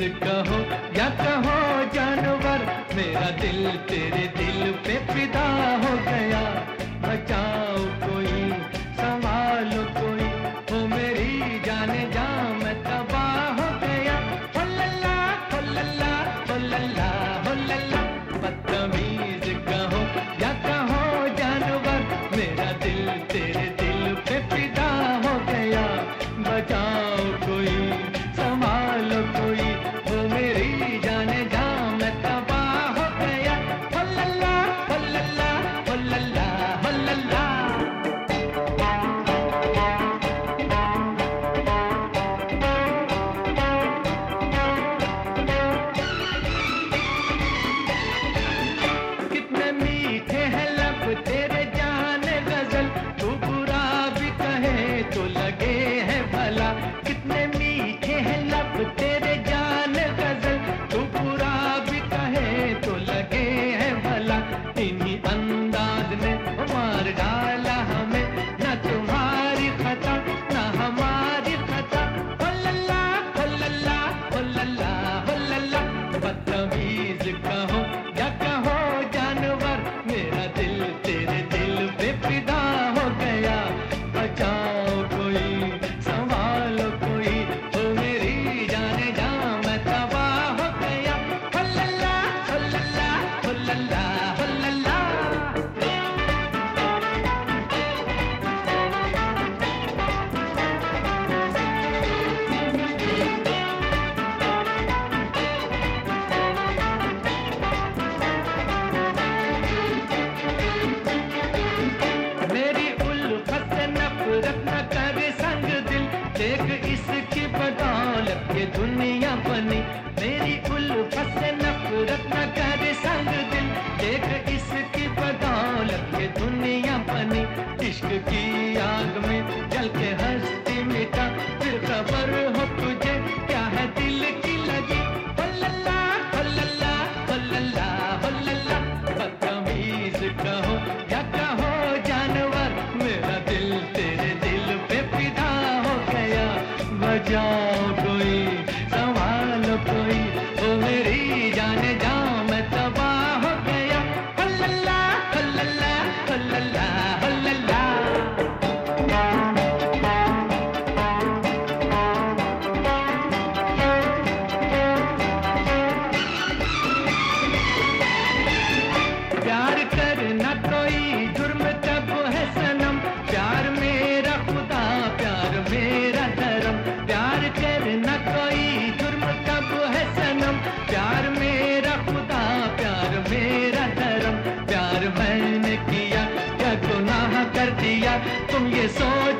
कहो या कहो जानवर, मेरा दिल तेरे दिल पे फिदा हो गया। बचाओ कोई, संभालो कोई, हो मेरी जाने जा, मैं तबाह हो गया। हो लल्ला हो लल्ला हो लल्ला हो लल्ला। बदतमीज कहो या कहो जानवर, मेरा दिल तेरे दिल पे फिदा हो गया। बचाओ कोई, संभालो कोई, हो मेरी जाने जा, मैं तबाह हो गया। हो लल्ला हो लल्ला हो लल्ला हो लल्ला। कितने मीठे हैं लब तेरे जाने गजल, तू बुरा भी कहे तो लगे है भला। कितने मीठे हैं लब तेरे जाने गजल, तू बुरा भी कहे तो लगे है भला। इन्हीं अंदाज ने मार डाला हमें, न तुम्हारी खता न हमारी खता। हो लल्ला हो लल्ला हो लल्ला हो लल्ला। बदतमीज कहो या कहो जानवर, मेरा दिल तेरे दिल पे फिदा हो गया। बचाओ कोई, संभालो कोई, हो मेरी जाने जा, मैं तबाह हो गया। हो लल्ला हो लल्ला हो लल्ला हो लल्ला। मेरी उल्फत से नफरत न करे संग दिल, देख इसकी बदौलत ये दुनिया बनी। मेरी उल्फत से नफरत न करे संग दिल, देख इसकी बदौलत ये दुनिया बनी। इश्क की आग में जल के हंसती मिटा, फिर खबर हो तुझे क्या है दिल की लगी। हो लल्ला हो लल्ला हो लल्ला हो लल्ला। बदतमीज कहो या कहो जानवर, मेरा दिल तेरे दिल पे फिदा हो गया। बचाओ कोई, संभालो कोई, हो मेरी जाने जा, मैं तबाह हो गया। हो लल्ला हो लल्ला हो लल्ला हो लल्ला। प्यार करना कोई जुर्म तब है सनम, प्यार मेरा खुदा प्यार मेरा धर्म। प्यार करना कोई जुर्म तब है सनम, प्यार मेरा खुदा प्यार मेरा धर्म। प्यार मैंने किया क्या गुनाह कर दिया, तुम ये सोच